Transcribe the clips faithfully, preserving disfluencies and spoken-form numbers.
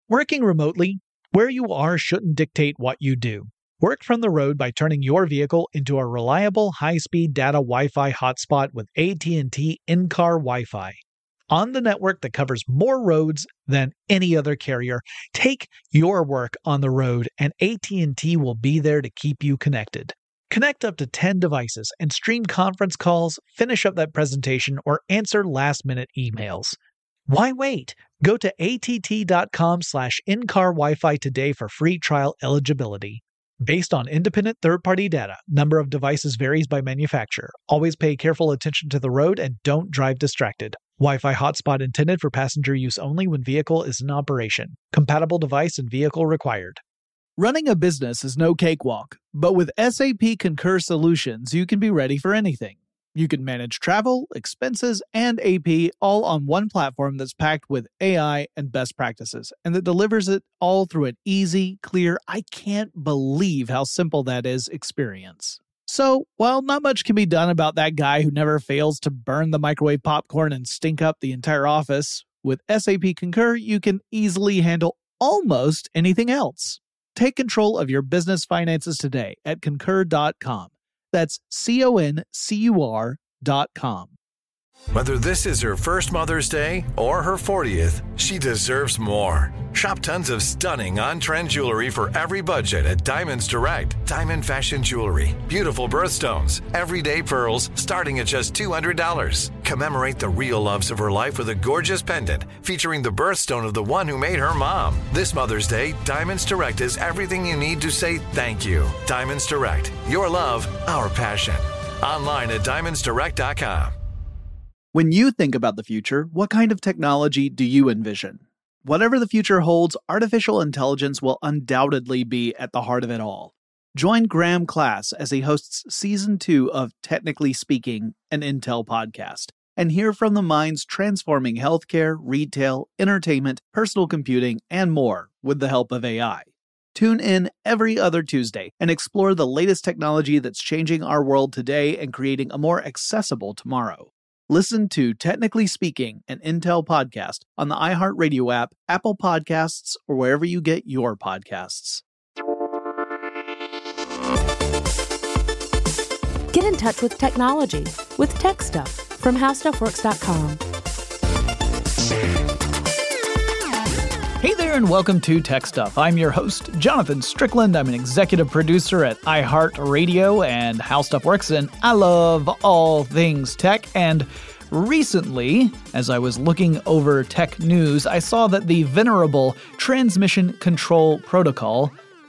Working remotely, where you are shouldn't dictate what you do. Work from the road by turning your vehicle into a reliable high-speed data Wi-Fi hotspot with A T and T in-car Wi-Fi. On the network that covers more roads than any other carrier, take your work on the road and A T and T will be there to keep you connected. Connect up to ten devices and stream conference calls, finish up that presentation, or answer last-minute emails. Why wait? Go to att.com slash in-car Wi-Fi today for free trial eligibility. Based on independent third-party data, number of devices varies by manufacturer. Always pay careful attention to the road and don't drive distracted. Wi-Fi hotspot intended for passenger use only when vehicle is in operation. Compatible device and vehicle required. Running a business is no cakewalk, but with S A P Concur Solutions, you can be ready for anything. You can manage travel, expenses, and A P all on one platform that's packed with A I and best practices, and that delivers it all through an easy, clear, I can't believe how simple that is experience. So, while not much can be done about that guy who never fails to burn the microwave popcorn and stink up the entire office, with S A P Concur, you can easily handle almost anything else. Take control of your business finances today at concur dot com. That's C O N C U R dot com. Whether this is her first Mother's Day or her fortieth, she deserves more. Shop tons of stunning on-trend jewelry for every budget at Diamonds Direct. Diamond fashion jewelry, beautiful birthstones, everyday pearls starting at just two hundred dollars. Commemorate the real loves of her life with a gorgeous pendant featuring the birthstone of the one who made her mom. This Mother's Day, Diamonds Direct is everything you need to say thank you. Diamonds Direct, your love, our passion. Online at diamonds direct dot com. When you think about the future, what kind of technology do you envision? Whatever the future holds, artificial intelligence will undoubtedly be at the heart of it all. Join Graham Class as he hosts Season two of Technically Speaking, an Intel podcast, and hear from the minds transforming healthcare, retail, entertainment, personal computing, and more with the help of A I. Tune in every other Tuesday and explore the latest technology that's changing our world today and creating a more accessible tomorrow. Listen to Technically Speaking, an Intel podcast on the iHeartRadio app, Apple Podcasts, or wherever you get your podcasts. Get in touch with technology with Tech Stuff from how stuff works dot com. Hey there and welcome to Tech Stuff. I'm your host, Jonathan Strickland. I'm an executive producer at iHeartRadio and How Stuff Works, and I love all things tech. And recently, as I was looking over tech news, I saw that the venerable Transmission Control Protocol,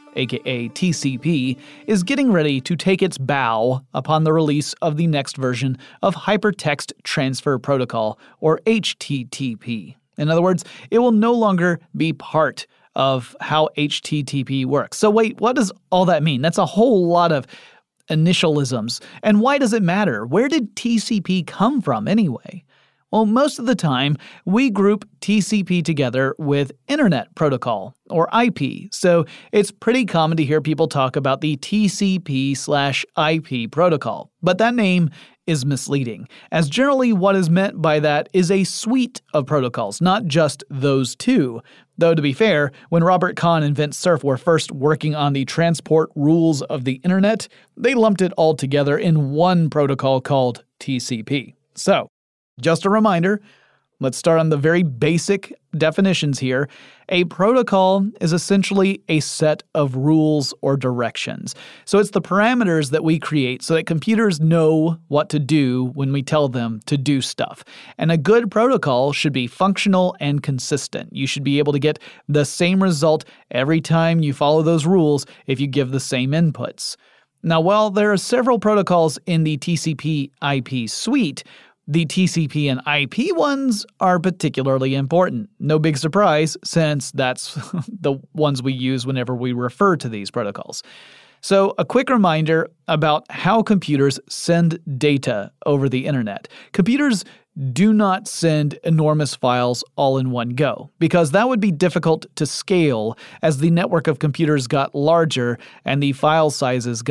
aka T C P, is getting ready to take its bow upon the release of the next version of Hypertext Transfer Protocol, or H T T P. In other words, it will no longer be part of how H T T P works. So wait, what does all that mean? That's a whole lot of initialisms. And why does it matter? Where did T C P come from anyway? Well, most of the time, we group T C P together with Internet Protocol, or I P, so it's pretty common to hear people talk about the T C P slash I P protocol. But that name is misleading, as generally what is meant by that is a suite of protocols, not just those two. Though to be fair, when Robert Kahn and Vint Cerf were first working on the transport rules of the Internet, they lumped it all together in one protocol called T C P. So, just a reminder, let's start on the very basic definitions here. A protocol is essentially a set of rules or directions. So it's the parameters that we create so that computers know what to do when we tell them to do stuff. And a good protocol should be functional and consistent. You should be able to get the same result every time you follow those rules if you give the same inputs. Now, while there are several protocols in the T C P I P suite, the T C P and I P ones are particularly important. No big surprise, since that's the ones we use whenever we refer to these protocols. So, a quick reminder about how computers send data over the internet. Computers do not send enormous files all in one go, because that would be difficult to scale as the network of computers got larger and the file sizes got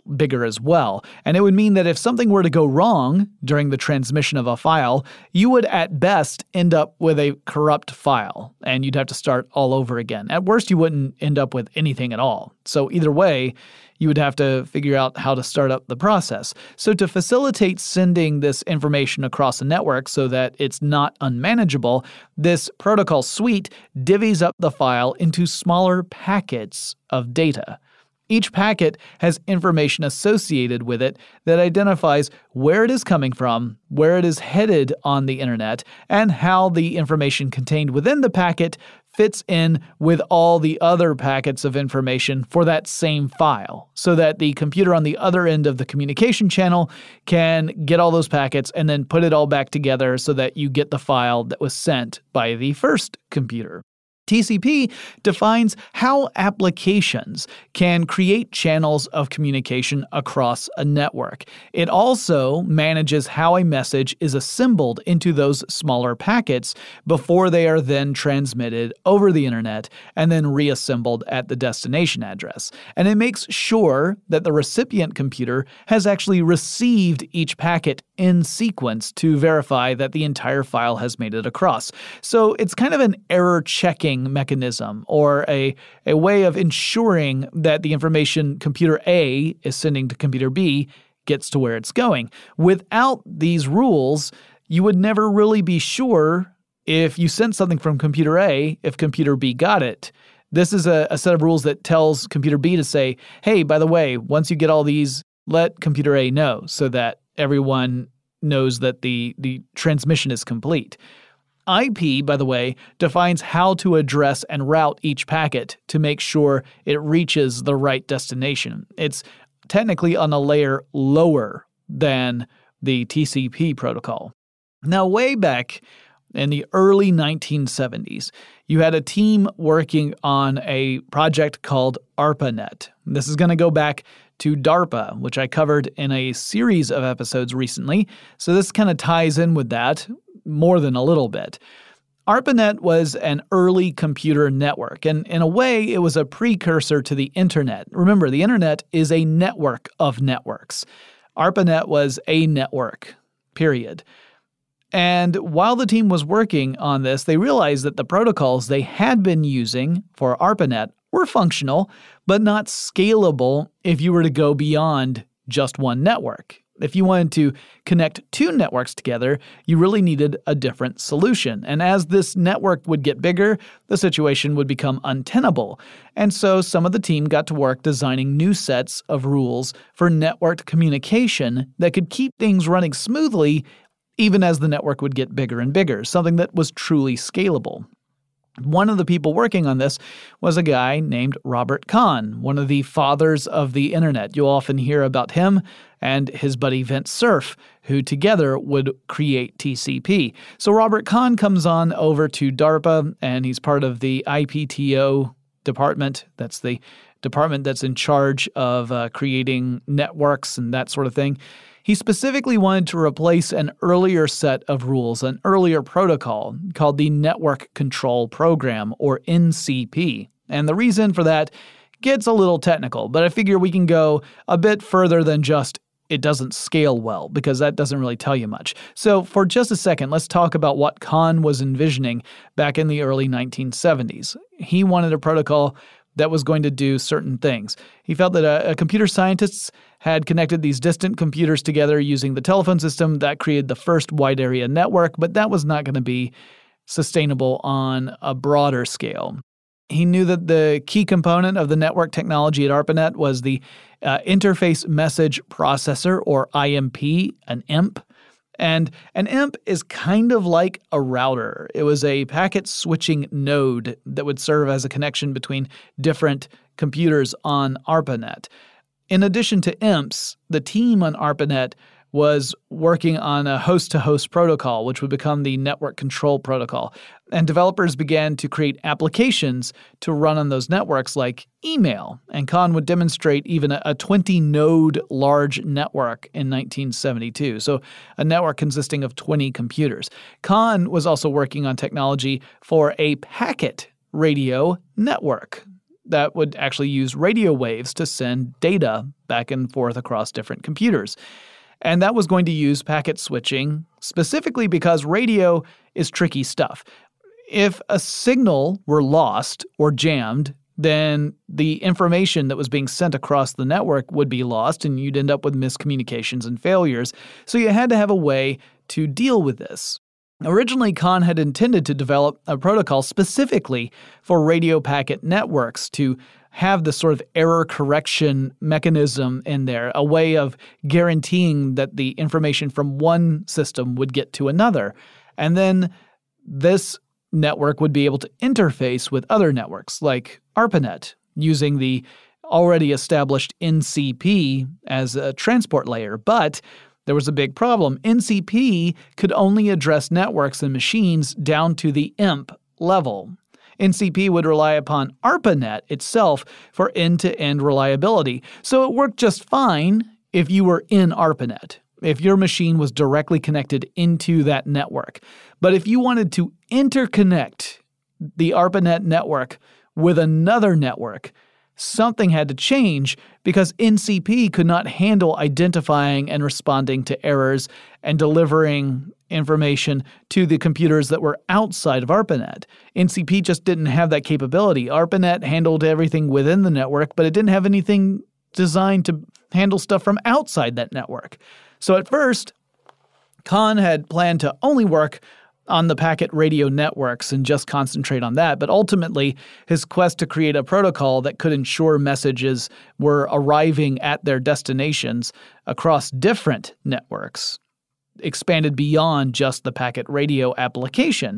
bigger as well. And it would mean that if something were to go wrong during the transmission of a file, you would at best end up with a corrupt file, and you'd have to start all over again. At worst, you wouldn't end up with anything at all. So either way, you would have to figure out how to start up the process. So to facilitate sending this information across a network so that it's not unmanageable, this protocol suite divvies up the file into smaller packets of data. Each packet has information associated with it that identifies where it is coming from, where it is headed on the internet, and how the information contained within the packet fits in with all the other packets of information for that same file, so that the computer on the other end of the communication channel can get all those packets and then put it all back together so that you get the file that was sent by the first computer. T C P defines how applications can create channels of communication across a network. It also manages how a message is assembled into those smaller packets before they are then transmitted over the internet and then reassembled at the destination address. And it makes sure that the recipient computer has actually received each packet in sequence to verify that the entire file has made it across. So it's kind of an error checking mechanism, or a, a way of ensuring that the information computer A is sending to computer B gets to where it's going. Without these rules, you would never really be sure if you sent something from computer A, if computer B got it. This is a, a set of rules that tells computer B to say, hey, by the way, once you get all these, let computer A know so that everyone knows that the, the transmission is complete. I P, by the way, defines how to address and route each packet to make sure it reaches the right destination. It's technically on a layer lower than the T C P protocol. Now, way back in the early nineteen seventies, you had a team working on a project called ARPANET. This is going to go back to DARPA, which I covered in a series of episodes recently, so this kind of ties in with that more than a little bit. ARPANET was an early computer network, and in a way, it was a precursor to the internet. Remember, the internet is a network of networks. ARPANET was a network, period. And while the team was working on this, they realized that the protocols they had been using for ARPANET were functional, but not scalable if you were to go beyond just one network. If you wanted to connect two networks together, you really needed a different solution. And as this network would get bigger, the situation would become untenable. And so some of the team got to work designing new sets of rules for networked communication that could keep things running smoothly even as the network would get bigger and bigger, something that was truly scalable. One of the people working on this was a guy named Robert Kahn, one of the fathers of the internet. You'll often hear about him and his buddy Vint Cerf, who together would create T C P. So Robert Kahn comes on over to DARPA, and he's part of the I P T O department. That's the department that's in charge of uh, creating networks and that sort of thing. He specifically wanted to replace an earlier set of rules, an earlier protocol called the Network Control Program, or N C P. And the reason for that gets a little technical, but I figure we can go a bit further than just it doesn't scale well, because that doesn't really tell you much. So for just a second, let's talk about what Kahn was envisioning back in the early nineteen seventies. He wanted a protocol that was going to do certain things. He felt that a, a computer scientists had connected these distant computers together using the telephone system. That created the first wide area network, but that was not going to be sustainable on a broader scale. He knew that the key component of the network technology at ARPANET was the uh, Interface Message Processor, or I M P, an I M P. And an I M P is kind of like a router. It was a packet switching node that would serve as a connection between different computers on ARPANET. In addition to I M Ps, the team on ARPANET was working on a host-to-host protocol, which would become the Network Control Protocol. And developers began to create applications to run on those networks like email. And Kahn would demonstrate even a twenty-node large network in nineteen seventy-two, so a network consisting of twenty computers. Kahn was also working on technology for a packet radio network. that would actually use radio waves to send data back and forth across different computers. And that was going to use packet switching specifically because radio is tricky stuff. If a signal were lost or jammed, then the information that was being sent across the network would be lost and you'd end up with miscommunications and failures. So you had to have a way to deal with this. Originally, Kahn had intended to develop a protocol specifically for radio packet networks to have this sort of error correction mechanism in there, a way of guaranteeing that the information from one system would get to another. And then this network would be able to interface with other networks like ARPANET using the already established N C P as a transport layer. But there was a big problem. N C P could only address networks and machines down to the I M P level. N C P would rely upon ARPANET itself for end-to-end reliability. So it worked just fine if you were in ARPANET, if your machine was directly connected into that network. But if you wanted to interconnect the ARPANET network with another network, something had to change because N C P could not handle identifying and responding to errors and delivering information to the computers that were outside of ARPANET. N C P just didn't have that capability. ARPANET handled everything within the network, but it didn't have anything designed to handle stuff from outside that network. So at first, Kahn had planned to only work on the packet radio networks and just concentrate on that. But ultimately, his quest to create a protocol that could ensure messages were arriving at their destinations across different networks expanded beyond just the packet radio application.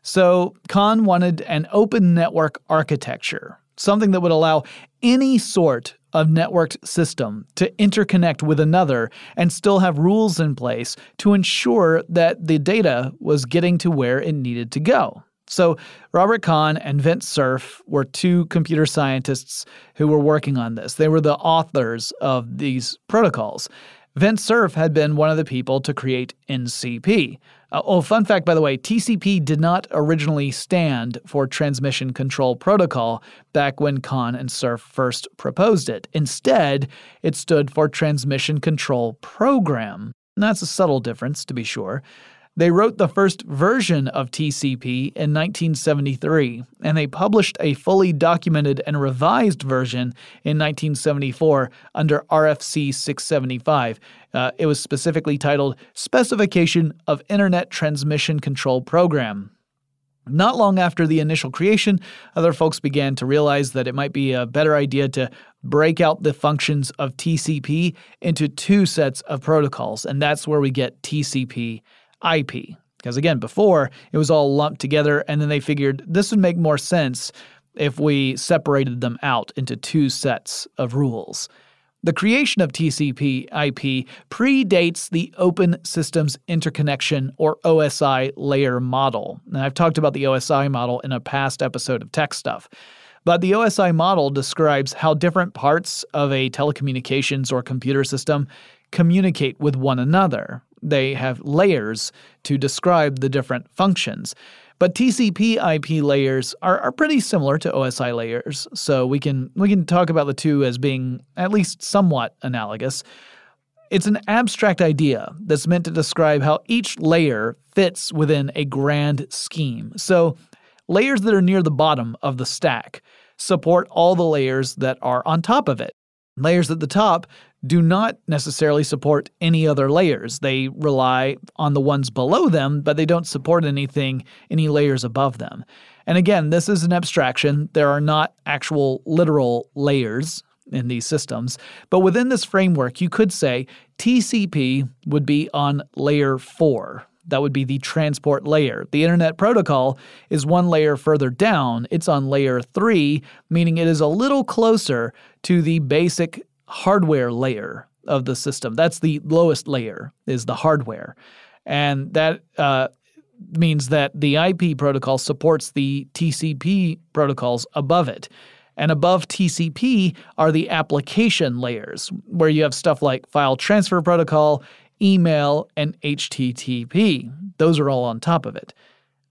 So Kahn wanted an open network architecture, something that would allow any sort of networked system to interconnect with another and still have rules in place to ensure that the data was getting to where it needed to go. So Robert Kahn and Vint Cerf were two computer scientists who were working on this. They were the authors of these protocols. Vint Cerf had been one of the people to create N C P. Uh, oh, fun fact, by the way, T C P did not originally stand for Transmission Control Protocol back when Kahn and Cerf first proposed it. Instead, it stood for Transmission Control Program. And that's a subtle difference, to be sure. They wrote the first version of T C P in nineteen seventy-three, and they published a fully documented and revised version in nineteen seventy-four under R F C six seventy-five. Uh, it was specifically titled Specification of Internet Transmission Control Program. Not long after the initial creation, other folks began to realize that it might be a better idea to break out the functions of T C P into two sets of protocols, and that's where we get T C P I P. Because again, before, it was all lumped together, and then they figured this would make more sense if we separated them out into two sets of rules. The creation of T C P I P predates the Open Systems Interconnection, or O S I, layer model. And I've talked about the O S I model in a past episode of Tech Stuff. But the O S I model describes how different parts of a telecommunications or computer system communicate with one another. They have layers to describe the different functions. But T C P I P layers are, are pretty similar to O S I layers, so we can we can talk about the two as being at least somewhat analogous. It's an abstract idea that's meant to describe how each layer fits within a grand scheme. So layers that are near the bottom of the stack support all the layers that are on top of it. Layers at the top do not necessarily support any other layers. They rely on the ones below them, but they don't support anything, any layers above them. And again, this is an abstraction. There are not actual literal layers in these systems. But within this framework, you could say T C P would be on layer four. That would be the transport layer. The Internet Protocol is one layer further down. It's on layer three, meaning it is a little closer to the basic hardware layer of the system. That's the lowest layer, is the hardware. And that uh, means that the I P protocol supports the T C P protocols above it. And above T C P are the application layers, where you have stuff like file transfer protocol, email, and H T T P. Those are all on top of it.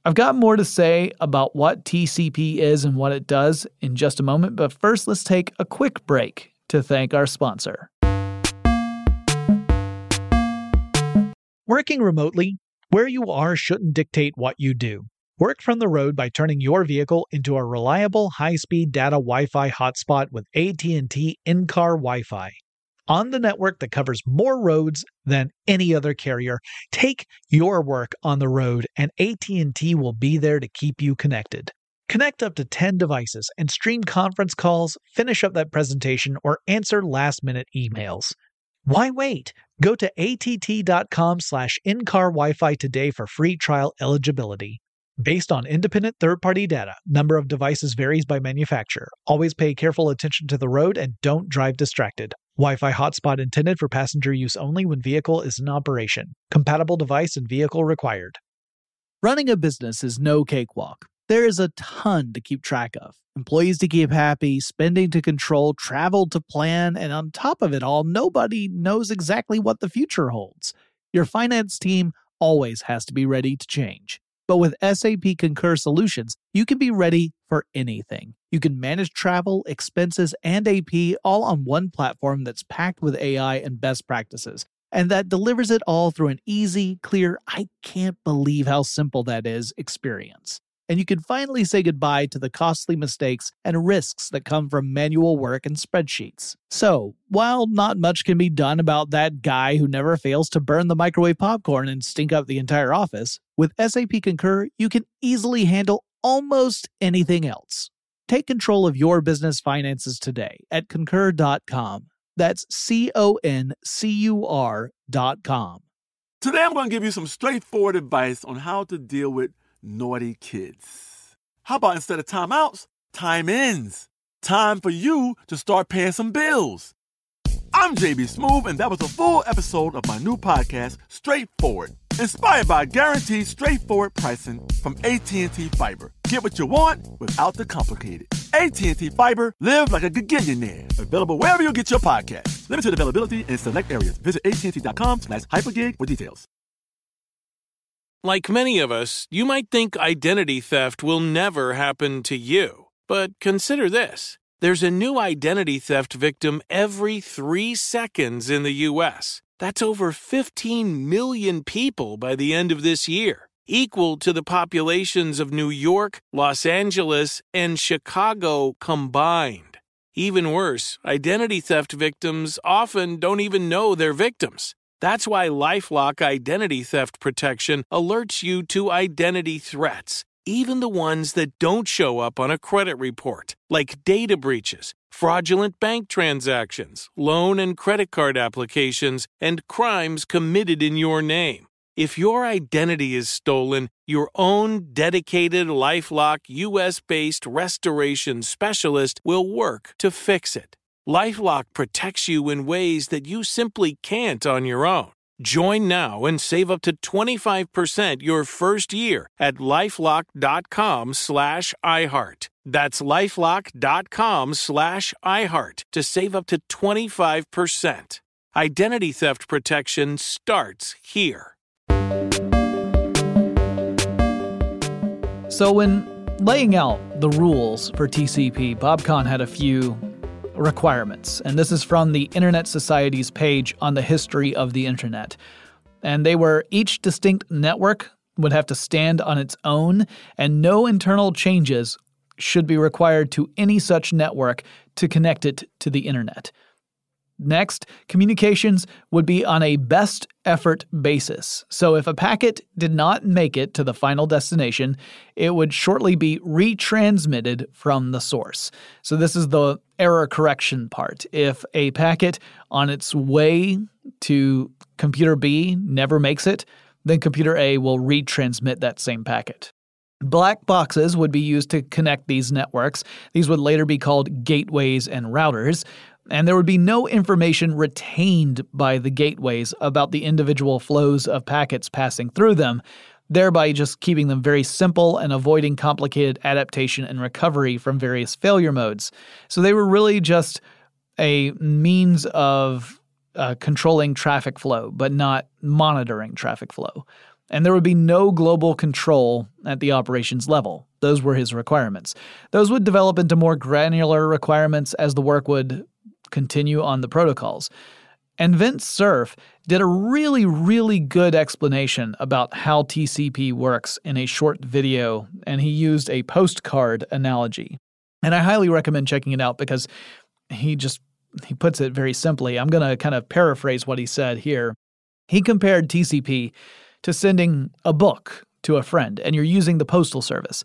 I've got more to say about what T C P is and what it does in just a moment, but first let's take a quick break to thank our sponsor. Working remotely, where you are shouldn't dictate what you do. Work from the road by turning your vehicle into a reliable high-speed data Wi-Fi hotspot with A T and T in-car Wi-Fi. On the network that covers more roads than any other carrier, take your work on the road and A T and T will be there to keep you connected. Connect up to ten devices and stream conference calls, finish up that presentation, or answer last-minute emails. Why wait? Go to att.com slash in-car Wi-Fi today for free trial eligibility. Based on independent third-party data, number of devices varies by manufacturer. Always pay careful attention to the road and don't drive distracted. Wi-Fi hotspot intended for passenger use only when vehicle is in operation. Compatible device and vehicle required. Running a business is no cakewalk. There is a ton to keep track of. Employees to keep happy, spending to control, travel to plan, and on top of it all, nobody knows exactly what the future holds. Your finance team always has to be ready to change. But with S A P Concur Solutions, you can be ready for anything. You can manage travel, expenses, and A P all on one platform that's packed with A I and best practices, and that delivers it all through an easy, clear, I can't believe how simple that is experience. And you can finally say goodbye to the costly mistakes and risks that come from manual work and spreadsheets. So, while not much can be done about that guy who never fails to burn the microwave popcorn and stink up the entire office, with S A P Concur, you can easily handle almost anything else. Take control of your business finances today at concur dot com. That's C O N C U R dot com. Today I'm going to give you some straightforward advice on how to deal with naughty kids. How about instead of timeouts, time-ins? Time for you to start paying some bills. I'm J B Smoove, and that was a full episode of my new podcast, Straightforward, inspired by guaranteed straightforward pricing from A T and T Fiber. Get what you want without the complicated. A T and T Fiber, live like a gigillionaire. Available wherever you get your podcasts. Limited availability in select areas. Visit att.com slash hypergig for details. Like many of us, you might think identity theft will never happen to you. But consider this. There's a new identity theft victim every three seconds in the U S. That's over fifteen million people by the end of this year, equal to the populations of New York, Los Angeles, and Chicago combined. Even worse, identity theft victims often don't even know they're victims. That's why LifeLock Identity Theft Protection alerts you to identity threats, even the ones that don't show up on a credit report, like data breaches, fraudulent bank transactions, loan and credit card applications, and crimes committed in your name. If your identity is stolen, your own dedicated LifeLock U S-based restoration specialist will work to fix it. LifeLock protects you in ways that you simply can't on your own. Join now and save up to twenty-five percent your first year at LifeLock.com slash iHeart. That's LifeLock.com slash iHeart to save up to twenty-five percent. Identity theft protection starts here. So when laying out the rules for T C P, Bob Kahn had a few requirements, and this is from the Internet Society's page on the history of the Internet. And they were each distinct network would have to stand on its own, and no internal changes should be required to any such network to connect it to the Internet. Next, communications would be on a best effort basis. So if a packet did not make it to the final destination, it would shortly be retransmitted from the source. So this is the error correction part. If a packet on its way to computer B never makes it, then computer A will retransmit that same packet. Black boxes would be used to connect these networks. These would later be called gateways and routers. And there would be no information retained by the gateways about the individual flows of packets passing through them, thereby just keeping them very simple and avoiding complicated adaptation and recovery from various failure modes. So they were really just a means of uh, controlling traffic flow, but not monitoring traffic flow. and there would be no global control at the operations level. Those were his requirements. Those would develop into more granular requirements as the work would continue on the protocols. And Vint Cerf did a really, really good explanation about how T C P works in a short video, and he used a postcard analogy. And I highly recommend checking it out because he just he puts it very simply. I'm going to kind of paraphrase what he said here. He compared T C P to sending a book to a friend, and you're using the postal service.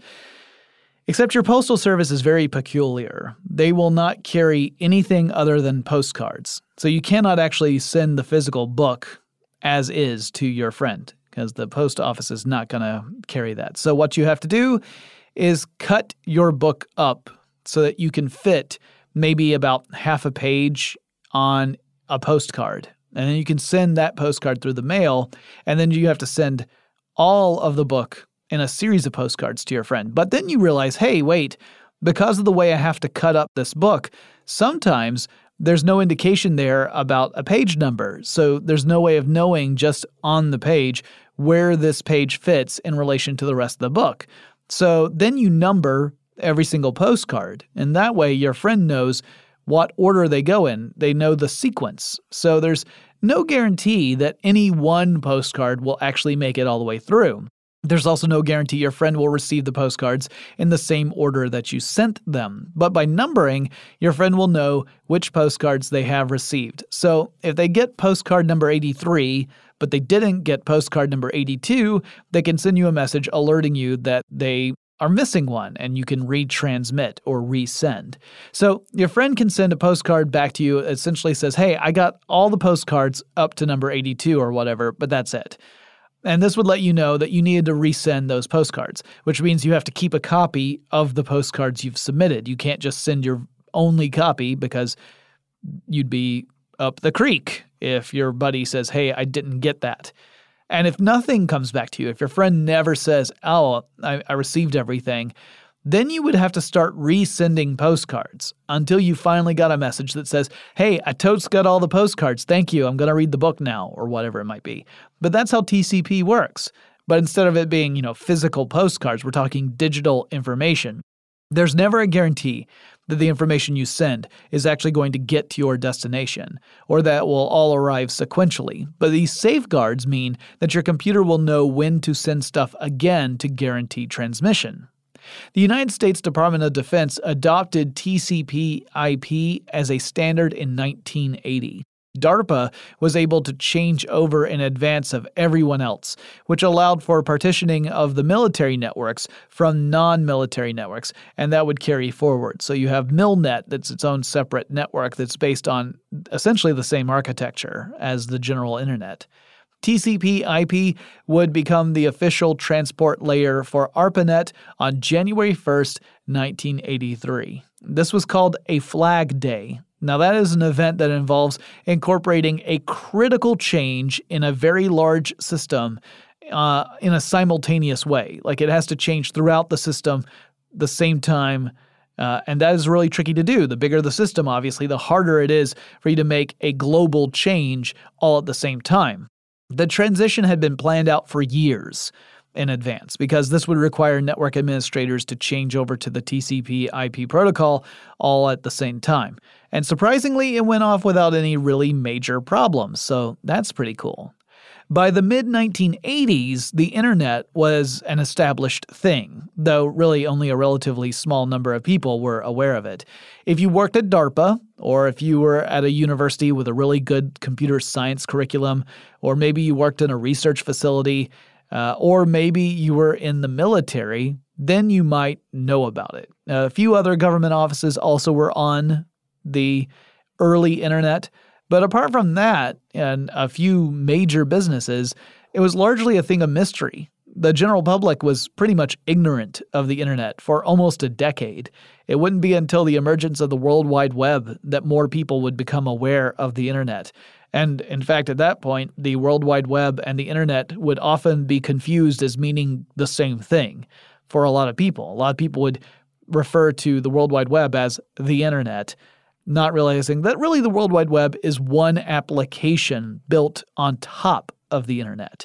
Except your postal service is very peculiar. They will not carry anything other than postcards. So you cannot actually send the physical book as is to your friend because the post office is not going to carry that. So what you have to do is cut your book up so that you can fit maybe about half a page on a postcard. And then you can send that postcard through the mail, and then you have to send all of the book in a series of postcards to your friend. But then you realize, hey, wait, because of the way I have to cut up this book, sometimes there's no indication there about a page number. So there's no way of knowing just on the page where this page fits in relation to the rest of the book. So then you number every single postcard, and that way your friend knows what order they go in. They know the sequence. So there's no guarantee that any one postcard will actually make it all the way through. There's also no guarantee your friend will receive the postcards in the same order that you sent them. But by numbering, your friend will know which postcards they have received. So if they get postcard number eighty-three, but they didn't get postcard number eighty-two, they can send you a message alerting you that they are missing one, and you can retransmit or resend. So your friend can send a postcard back to you. It essentially says, hey, I got all the postcards up to number eighty-two or whatever, but that's it. And this would let you know that you needed to resend those postcards, which means you have to keep a copy of the postcards you've submitted. You can't just send your only copy because you'd be up the creek if your buddy says, hey, I didn't get that. And if nothing comes back to you, if your friend never says, oh, I, I received everything, then you would have to start resending postcards until you finally got a message that says, hey, I totes got all the postcards. Thank you. I'm going to read the book now, or whatever it might be. But that's how T C P works. But instead of it being, you know, physical postcards, we're talking digital information. There's never a guarantee that the information you send is actually going to get to your destination, or that will all arrive sequentially. But these safeguards mean that your computer will know when to send stuff again to guarantee transmission. The United States Department of Defense adopted T C P I P as a standard in nineteen eighty. DARPA was able to change over in advance of everyone else, which allowed for partitioning of the military networks from non-military networks, and that would carry forward. So you have MilNet, that's its own separate network that's based on essentially the same architecture as the general internet. T C P I P would become the official transport layer for ARPANET on January first, nineteen eighty-three. This was called a Flag Day. Now, that is an event that involves incorporating a critical change in a very large system uh, in a simultaneous way. Like, it has to change throughout the system the same time, uh, and that is really tricky to do. The bigger the system, obviously, the harder it is for you to make a global change all at the same time. The transition had been planned out for years in advance because this would require network administrators to change over to the T C P I P protocol all at the same time. And surprisingly, it went off without any really major problems, so that's pretty cool. By the mid nineteen eighties, the internet was an established thing, though really only a relatively small number of people were aware of it. If you worked at DARPA, or if you were at a university with a really good computer science curriculum, or maybe you worked in a research facility, uh, or maybe you were in the military, then you might know about it. Uh, a few other government offices also were on the early internet. But apart from that, and a few major businesses, it was largely a thing of mystery. The general public was pretty much ignorant of the internet for almost a decade. It wouldn't be until the emergence of the World Wide Web that more people would become aware of the internet. And in fact, at that point, the World Wide Web and the internet would often be confused as meaning the same thing for a lot of people. A lot of people would refer to the World Wide Web as the internet, not realizing that really the World Wide Web is one application built on top of the internet.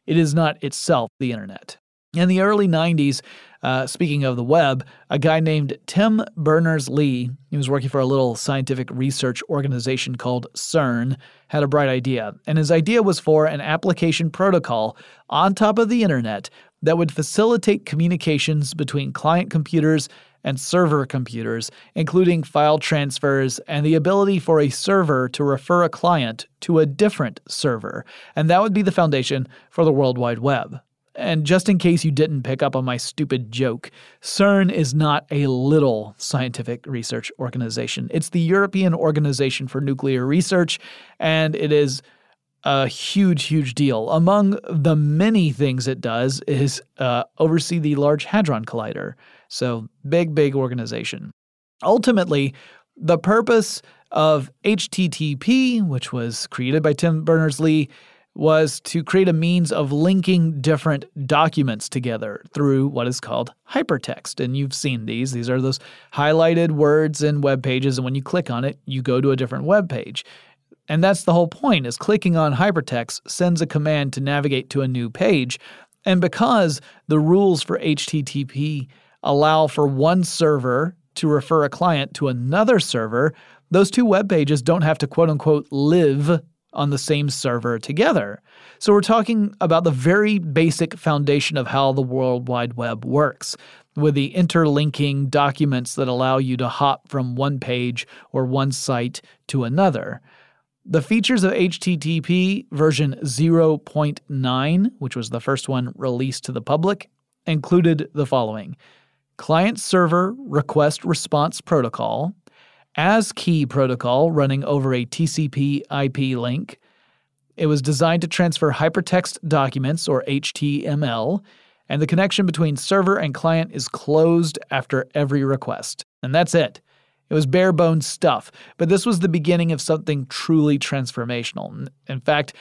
It is not itself the internet. In the early nineties, uh, speaking of the web, a guy named Tim Berners-Lee, he was working for a little scientific research organization called CERN, had a bright idea. And his idea was for an application protocol on top of the internet that would facilitate communications between client computers and server computers, including file transfers and the ability for a server to refer a client to a different server. And that would be the foundation for the World Wide Web. And just in case you didn't pick up on my stupid joke, CERN is not a little scientific research organization. It's the European Organization for Nuclear Research, and it is a huge, huge deal. Among the many things it does is uh, oversee the Large Hadron Collider. So big, big organization. Ultimately, the purpose of H T T P, which was created by Tim Berners-Lee, was to create a means of linking different documents together through what is called hypertext. And you've seen these. These are those highlighted words in web pages, and when you click on it, you go to a different web page. And that's the whole point, is clicking on hypertext sends a command to navigate to a new page. And because the rules for H T T P allow for one server to refer a client to another server, those two web pages don't have to quote-unquote live on the same server together. So we're talking about the very basic foundation of how the World Wide Web works, with the interlinking documents that allow you to hop from one page or one site to another. The features of H T T P version zero point nine, which was the first one released to the public, included the following: client-server request-response protocol, ASCII protocol running over a T C P I P link. It was designed to transfer hypertext documents, or H T M L, and the connection between server and client is closed after every request. And that's it. It was bare-bones stuff, but this was the beginning of something truly transformational. In fact,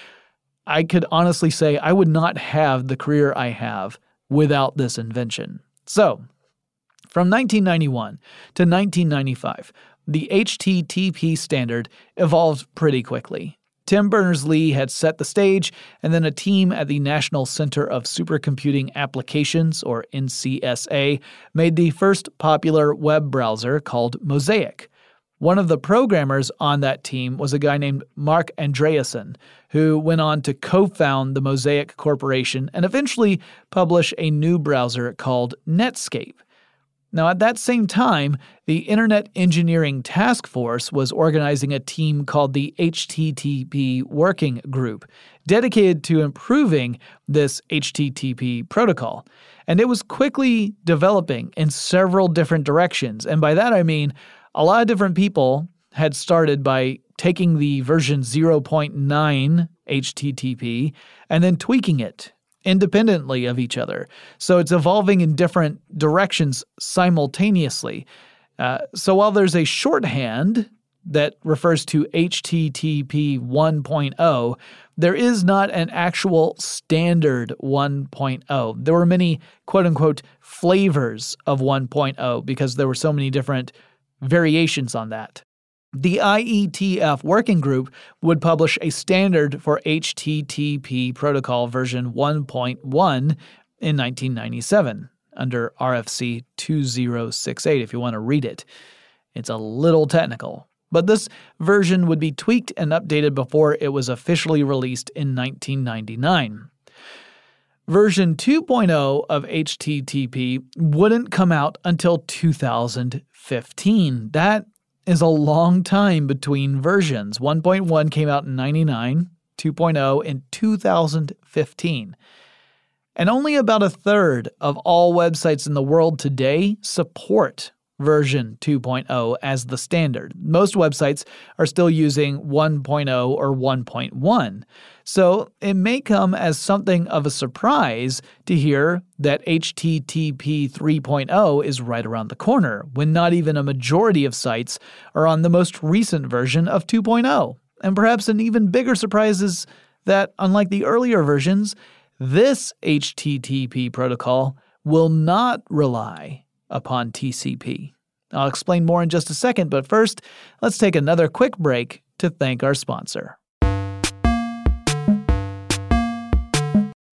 I could honestly say I would not have the career I have without this invention. So, from nineteen ninety-one to nineteen ninety-five, the H T T P standard evolved pretty quickly. Tim Berners-Lee had set the stage, and then a team at the National Center of Supercomputing Applications, or N C S A, made the first popular web browser called Mosaic. One of the programmers on that team was a guy named Marc Andreessen, who went on to co-found the Mosaic Corporation and eventually publish a new browser called Netscape. Now, at that same time, the Internet Engineering Task Force was organizing a team called the H T T P Working Group, dedicated to improving this H T T P protocol. And it was quickly developing in several different directions. And by that I mean a lot of different people had started by taking the version zero point nine H T T P and then tweaking it independently of each other. So it's evolving in different directions simultaneously. Uh, so while there's a shorthand that refers to H T T P one point oh, there is not an actual standard one point oh. There were many quote-unquote flavors of one point oh because there were so many different variations on that. The I E T F working group would publish a standard for H T T P protocol version one point one in nineteen ninety-seven under R F C two thousand sixty-eight if you want to read it. It's a little technical, but this version would be tweaked and updated before it was officially released in nineteen ninety-nine. Version two point oh of H T T P wouldn't come out until two thousand fifteen. That is a long time between versions. one point one came out in ninety-nine, two point oh in two thousand fifteen. And only about a third of all websites in the world today support version two point oh as the standard. Most websites are still using one point oh or one point one. So it may come as something of a surprise to hear that H T T P three point oh is right around the corner, when not even a majority of sites are on the most recent version of two point oh. And perhaps an even bigger surprise is that, unlike the earlier versions, this H T T P protocol will not rely upon T C P. I'll explain more in just a second, but first, let's take another quick break to thank our sponsor.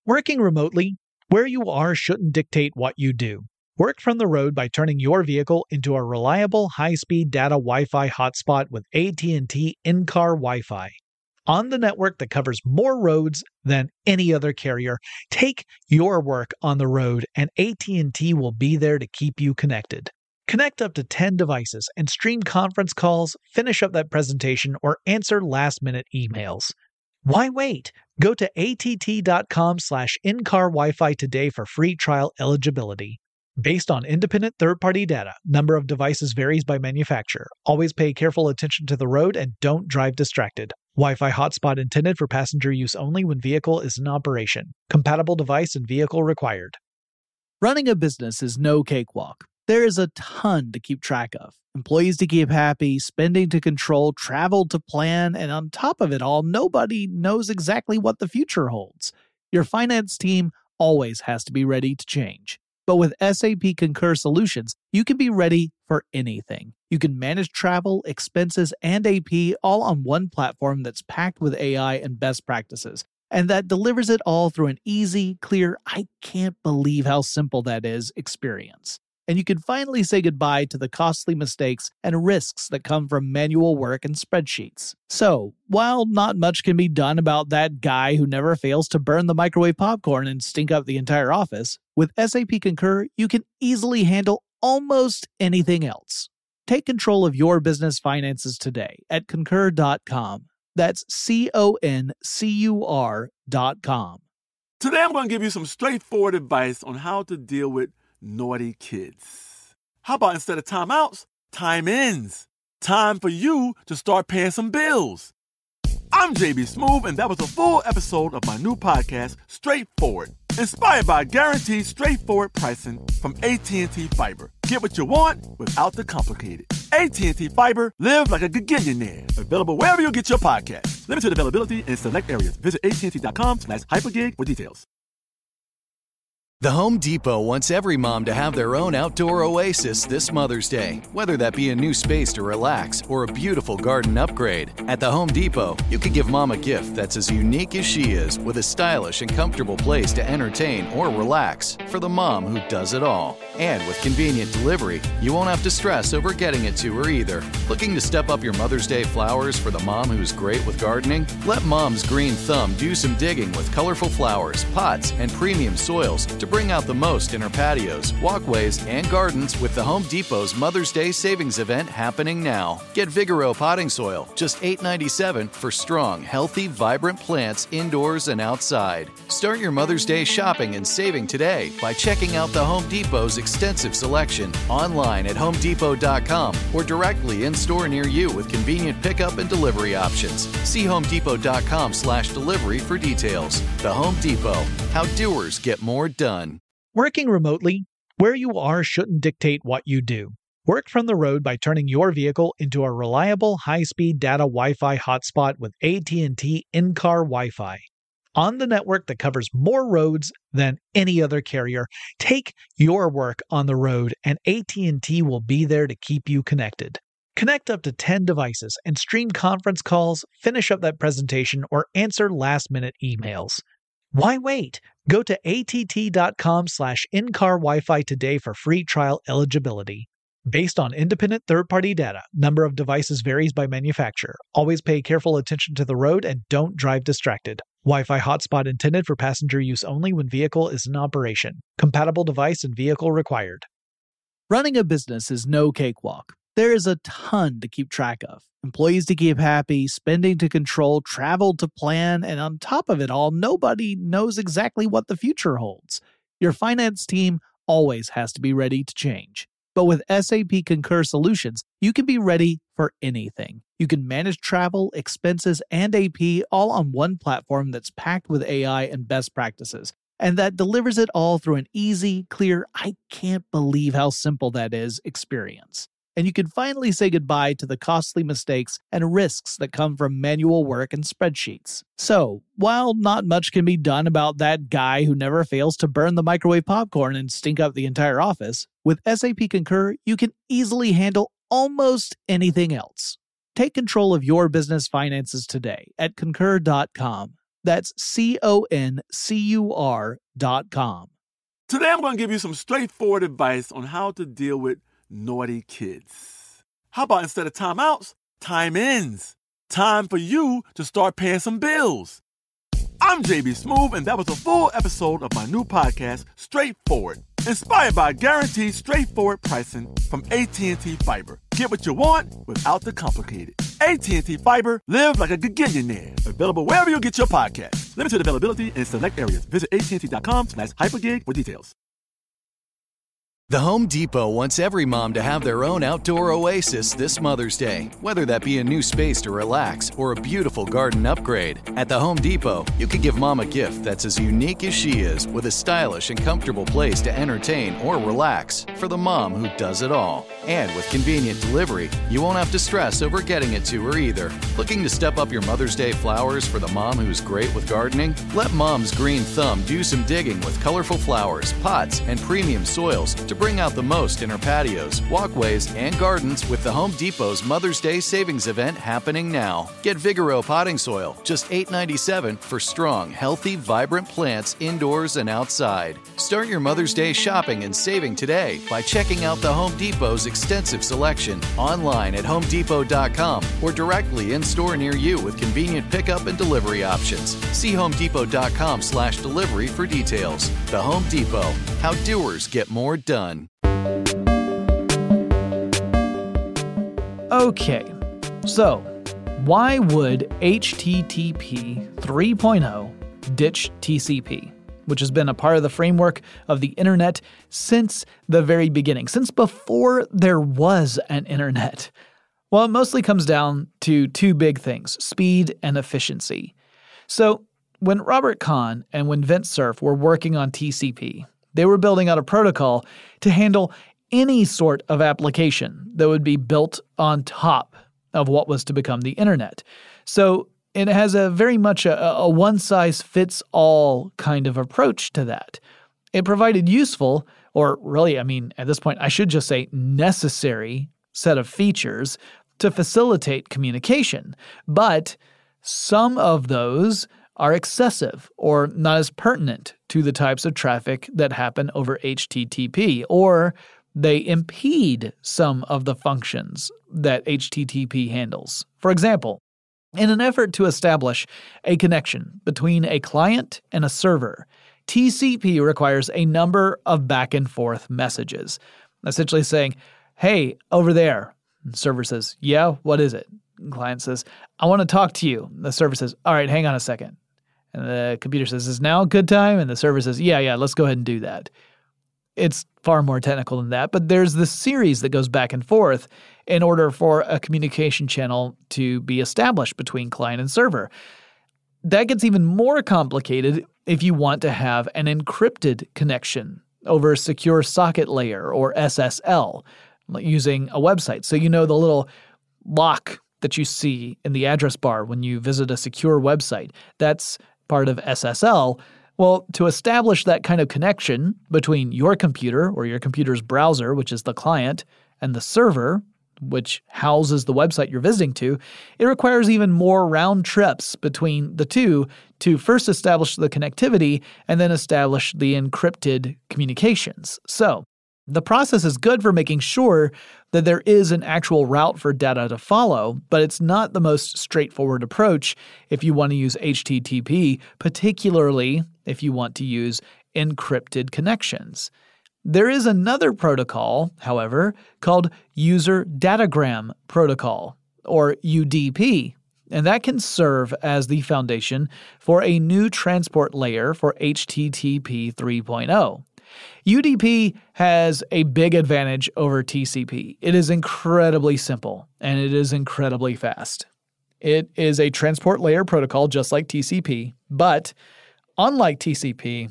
Working remotely, where you are shouldn't dictate what you do. Work from the road by turning your vehicle into a reliable high-speed data Wi-Fi hotspot with A T and T in-car Wi-Fi. On the network that covers more roads than any other carrier, take your work on the road and A T and T will be there to keep you connected. Connect up to ten devices and stream conference calls, finish up that presentation, or answer last-minute emails. Why wait? Go to att.com slash in-car Wi-Fi today for free trial eligibility. Based on independent third-party data, number of devices varies by manufacturer. Always pay careful attention to the road and don't drive distracted. Wi-Fi hotspot intended for passenger use only when vehicle is in operation. Compatible device and vehicle required. Running a business is no cakewalk. There is a ton to keep track of. Employees to keep happy, spending to control, travel to plan, and on top of it all, nobody knows exactly what the future holds. Your finance team always has to be ready to change. But with S A P Concur Solutions, you can be ready for anything. You can manage travel, expenses, and A P all on one platform that's packed with A I and best practices, and that delivers it all through an easy, clear, I can't believe how simple that is experience. And you can finally say goodbye to the costly mistakes and risks that come from manual work and spreadsheets. So, while not much can be done about that guy who never fails to burn the microwave popcorn and stink up the entire office, with S A P Concur, you can easily handle almost anything else. Take control of your business finances today at concur dot com. That's C O N C U R dot com. Today I'm going to give you some straightforward advice on how to deal with naughty kids. How about instead of timeouts, time ins? Time for you to start paying some bills. I'm J B Smoove, and that was a full episode of my new podcast, Straightforward, inspired by guaranteed straightforward pricing from A T and T Fiber. Get what you want without the complicated. A T and T Fiber, live like a gigillionaire. Available wherever you get your podcasts. Limited availability in select areas. Visit att.com slash hypergig for details. The Home Depot wants every mom to have their own outdoor oasis this Mother's Day, whether that be a new space to relax or a beautiful garden upgrade. At the Home Depot, you could give mom a gift that's as unique as she is, with a stylish and comfortable place to entertain or relax for the mom who does it all. And with convenient delivery, you won't have to stress over getting it to her either. Looking to step up your Mother's Day flowers for the mom who's great with gardening? Let Mom's green thumb do some digging with colorful flowers, pots, and premium soils to bring out the most in her patios, walkways, and gardens with the Home Depot's Mother's Day Savings Event happening now. Get Vigoro potting soil, just eight dollars and ninety-seven cents for strong, healthy, vibrant plants indoors and outside. Start your Mother's Day shopping and saving today by checking out the Home Depot's extensive selection online at home depot dot com or directly in-store near you with convenient pickup and delivery options. See home depot dot com slash delivery for details. The Home Depot, how doers get more done. Working remotely, where you are shouldn't dictate what you do. Work from the road by turning your vehicle into a reliable high-speed data Wi-Fi hotspot with A T and T in-car Wi-Fi. On the network that covers more roads than any other carrier, take your work on the road and A T and T will be there to keep you connected. Connect up to ten devices and stream conference calls, finish up that presentation, or answer last-minute emails. Why wait? Go to att.com slash in-car Wi-Fi today for free trial eligibility. Based on independent third-party data, number of devices varies by manufacturer. Always pay careful attention to the road and don't drive distracted. Wi-Fi hotspot intended for passenger use only when vehicle is in operation. Compatible device and vehicle required. Running a business is no cakewalk. There is a ton to keep track of. Employees to keep happy, spending to control, travel to plan, and on top of it all, nobody knows exactly what the future holds. Your finance team always has to be ready to change. But with S A P Concur Solutions, you can be ready for anything. You can manage travel, expenses, and A P all on one platform that's packed with A I and best practices, and that delivers it all through an easy, clear, I can't believe how simple that is experience. And you can finally say goodbye to the costly mistakes and risks that come from manual work and spreadsheets. So, while not much can be done about that guy who never fails to burn the microwave popcorn and stink up the entire office, with S A P Concur, you can easily handle almost anything else. Take control of your business finances today at concur dot com. That's C O N C U R dot com. Today I'm going to give you some straightforward advice on how to deal with naughty kids. How about instead of timeouts, time-ins? Time for you to start paying some bills. I'm J B Smoove, and that was a full episode of my new podcast, Straightforward, inspired by guaranteed straightforward pricing from A T and T Fiber. Get what you want without the complicated. A T and T Fiber, live like a gigillionaire. Available wherever you get your podcasts. Limited availability in select areas. Visit A T and T dot com slash hypergig for details. The Home Depot wants every mom to have their own outdoor oasis this Mother's Day, whether that be a new space to relax or a beautiful garden upgrade. At the Home Depot, you can give mom a gift that's as unique as she is, with a stylish and comfortable place to entertain or relax for the mom who does it all. And with convenient delivery, you won't have to stress over getting it to her either. Looking to step up your Mother's Day flowers for the mom who's great with gardening? Let Mom's Green Thumb do some digging with colorful flowers, pots, and premium soils to bring out the most in her patios, walkways, and gardens with the Home Depot's Mother's Day Savings Event happening now. Get Vigoro potting soil, just eight dollars and ninety-seven cents for strong, healthy, vibrant plants indoors and outside. Start your Mother's Day shopping and saving today by checking out the Home Depot's extensive selection online at home depot dot com or directly in-store near you with convenient pickup and delivery options. See home depot dot com slash delivery for details. The Home Depot, how doers get more done. Okay, so why would H T T P three point oh ditch T C P, which has been a part of the framework of the internet since the very beginning, since before there was an internet? Well, it mostly comes down to two big things, speed and efficiency. So when Robert Kahn and when Vint Cerf were working on T C P, they were building out a protocol to handle any sort of application that would be built on top of what was to become the internet. So it has a very much a, a one-size-fits-all kind of approach to that. It provided useful, or really, I mean, at this point, I should just say necessary set of features to facilitate communication. But some of those are excessive or not as pertinent to the types of traffic that happen over H T T P, or they impede some of the functions that H T T P handles. For example, in an effort to establish a connection between a client and a server, T C P requires a number of back and forth messages, essentially saying, hey, over there. And the server says, yeah, what is it? And the client says, I want to talk to you. The server says, all right, hang on a second. And the computer says, is now a good time? And the server says, yeah, yeah, let's go ahead and do that. It's far more technical than that, but there's this series that goes back and forth in order for a communication channel to be established between client and server. That gets even more complicated if you want to have an encrypted connection over a secure socket layer, or S S L, using a website. So you know the little lock that you see in the address bar when you visit a secure website, that's part of S S L. Well, to establish that kind of connection between your computer or your computer's browser, which is the client, and the server, which houses the website you're visiting to, it requires even more round trips between the two to first establish the connectivity and then establish the encrypted communications. So the process is good for making sure that there is an actual route for data to follow, but it's not the most straightforward approach if you want to use H T T P, particularly if you want to use encrypted connections. There is another protocol, however, called User Datagram Protocol, or U D P, and that can serve as the foundation for a new transport layer for H T T P three point oh. U D P has a big advantage over T C P. It is incredibly simple, and it is incredibly fast. It is a transport layer protocol just like T C P, but unlike T C P,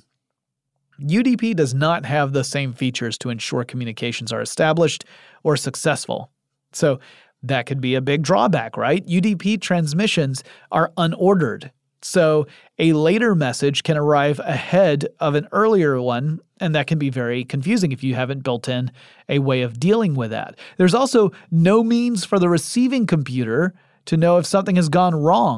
U D P does not have the same features to ensure communications are established or successful. So that could be a big drawback, right? U D P transmissions are unordered. So a later message can arrive ahead of an earlier one, and that can be very confusing if you haven't built in a way of dealing with that. There's also no means for the receiving computer to know if something has gone wrong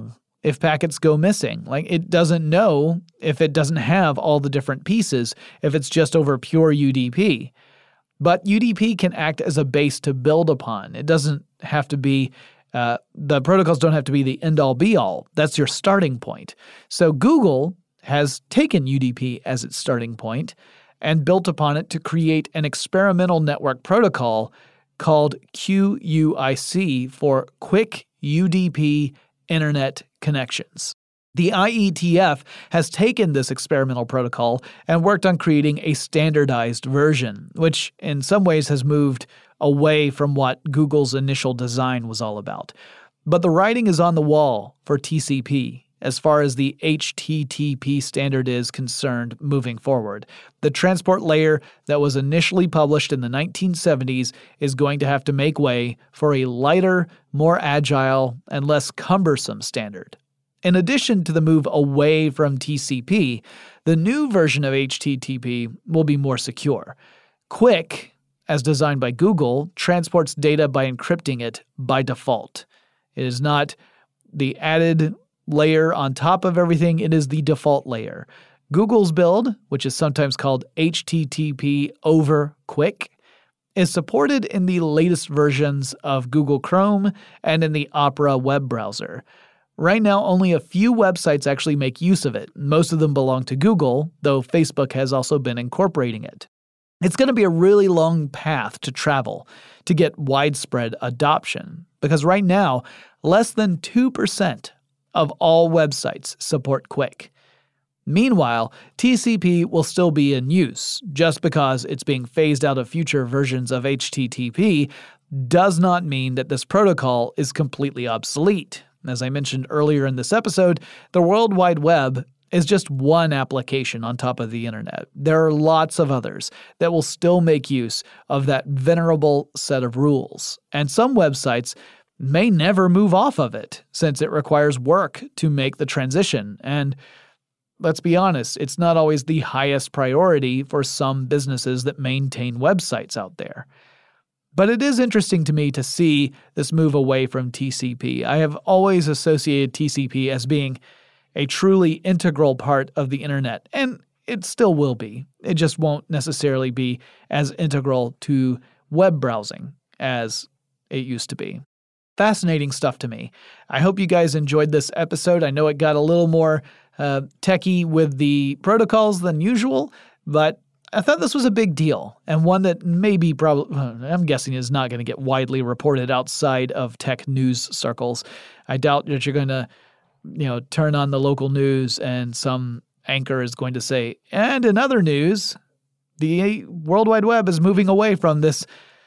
if packets go missing. Like, it doesn't know if it doesn't have all the different pieces, if it's just over pure U D P. But U D P can act as a base to build upon. It doesn't have to be, uh, the protocols don't have to be the end-all be-all. That's your starting point. So Google has taken U D P as its starting point and built upon it to create an experimental network protocol called Q U I C for Quick U D P Internet Connections. The I E T F has taken this experimental protocol and worked on creating a standardized version, which in some ways has moved away from what Google's initial design was all about. But the writing is on the wall for T C P as far as the H T T P standard is concerned moving forward. The transport layer that was initially published in the nineteen seventies is going to have to make way for a lighter, more agile, and less cumbersome standard. In addition to the move away from T C P, the new version of H T T P will be more secure. Quick, as designed by Google, transports data by encrypting it by default. It is not the added layer on top of everything, it is the default layer. Google's build, which is sometimes called H T T P over Quick, is supported in the latest versions of Google Chrome and in the Opera web browser. Right now, only a few websites actually make use of it. Most of them belong to Google, though Facebook has also been incorporating it. It's going to be a really long path to travel to get widespread adoption, because right now, less than two percent of all websites support Quick. Meanwhile, T C P will still be in use. Just because it's being phased out of future versions of H T T P does not mean that this protocol is completely obsolete. As I mentioned earlier in this episode, the World Wide Web is just one application on top of the internet. There are lots of others that will still make use of that venerable set of rules. And some websites may never move off of it, since it requires work to make the transition. And let's be honest, it's not always the highest priority for some businesses that maintain websites out there. But it is interesting to me to see this move away from T C P. I have always associated T C P as being a truly integral part of the internet, and it still will be. It just won't necessarily be as integral to web browsing as it used to be. Fascinating stuff to me. I hope you guys enjoyed this episode. I know it got a little more uh, techie with the protocols than usual, but I thought this was a big deal, and one that maybe probably, I'm guessing is not going to get widely reported outside of tech news circles. I doubt that you're going to, you know, turn on the local news and some anchor is going to say, and in other news, the World Wide Web is moving away from this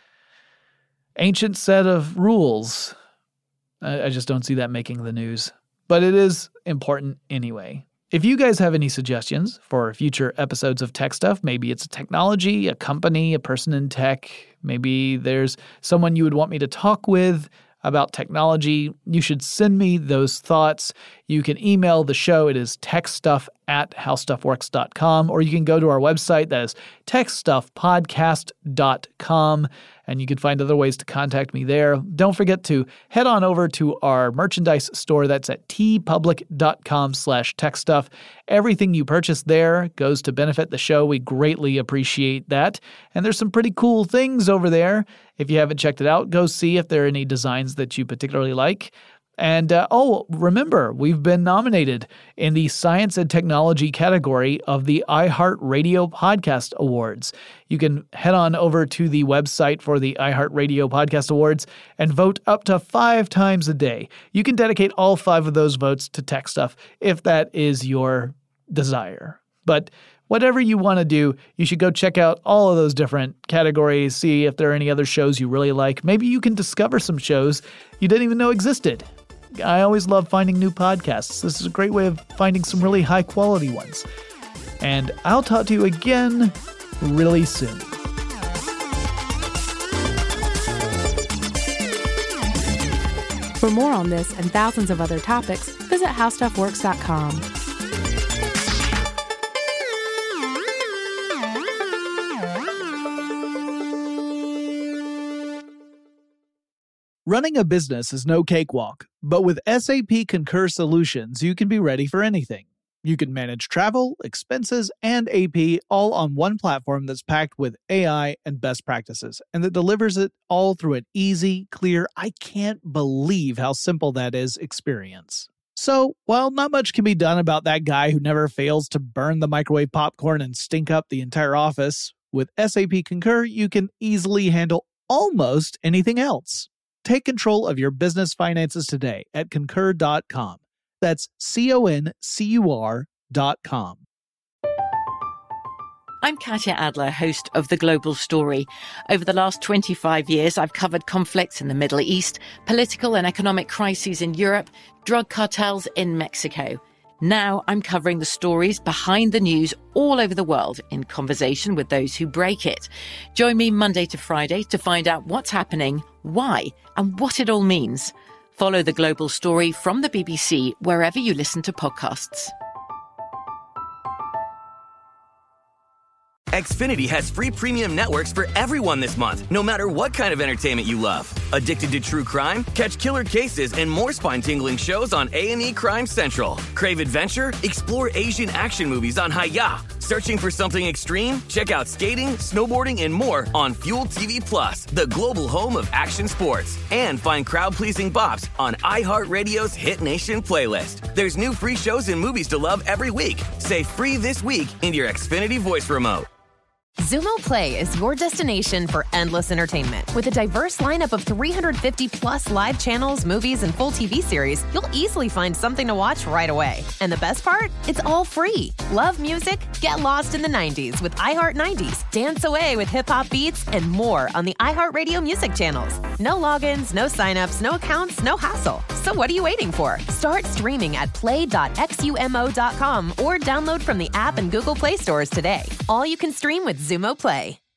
ancient set of rules. I just don't see that making the news. But it is important anyway. If you guys have any suggestions for future episodes of Tech Stuff, maybe it's a technology, a company, a person in tech, maybe there's someone you would want me to talk with about technology, you should send me those thoughts. You can email the show. It is techstuff at howstuffworks dot com, or you can go to our website. That is tech stuff podcast dot com, and you can find other ways to contact me there. Don't forget to head on over to our merchandise store. That's at tpublic.com slash techstuff. Everything you purchase there goes to benefit the show. We greatly appreciate that. And there's some pretty cool things over there. If you haven't checked it out, go see if there are any designs that you particularly like. And, uh, oh, remember, we've been nominated in the Science and Technology category of the iHeartRadio Podcast Awards. You can head on over to the website for the iHeartRadio Podcast Awards and vote up to five times a day. You can dedicate all five of those votes to Tech Stuff if that is your desire. But whatever you want to do, you should go check out all of those different categories, see if there are any other shows you really like. Maybe you can discover some shows you didn't even know existed. I always love finding new podcasts. This is a great way of finding some really high-quality ones. And I'll talk to you again really soon. For more on this and thousands of other topics, visit how stuff works dot com. Running a business is no cakewalk, But with S A P Concur Solutions, you can be ready for anything. You can manage travel, expenses, and A P all on one platform that's packed with A I and best practices, and that delivers it all through an easy, clear, I can't believe how simple that is experience. So, while not much can be done about that guy who never fails to burn the microwave popcorn and stink up the entire office, with S A P Concur, you can easily handle almost anything else. Take control of your business finances today at concur dot com. That's C O N C U R dot com. I'm Katya Adler, host of The Global Story. Over the last twenty-five years, I've covered conflicts in the Middle East, political and economic crises in Europe, drug cartels in Mexico. Now I'm covering the stories behind the news all over the world in conversation with those who break it. Join me Monday to Friday to find out what's happening, why, and what it all means. Follow The Global Story from the B B C wherever you listen to podcasts. Xfinity has free premium networks for everyone this month, no matter what kind of entertainment you love. Addicted to true crime? Catch killer cases and more spine-tingling shows on A and E Crime Central. Crave adventure? Explore Asian action movies on Hi-Ya. Searching for something extreme? Check out skating, snowboarding, and more on Fuel T V Plus, the global home of action sports. And find crowd-pleasing bops on iHeartRadio's Hit Nation playlist. There's new free shows and movies to love every week. Say free this week in your Xfinity voice remote. Xumo Play is your destination for endless entertainment. With a diverse lineup of three hundred fifty plus live channels, movies, and full T V series, you'll easily find something to watch right away. And the best part? It's all free. Love music? Get lost in the nineties with iHeart nineties. Dance away with hip-hop beats and more on the iHeartRadio music channels. No logins, no signups, no accounts, no hassle. So what are you waiting for? Start streaming at play dot xumo dot com or download from the app and Google Play stores today. All you can stream with Xumo Play.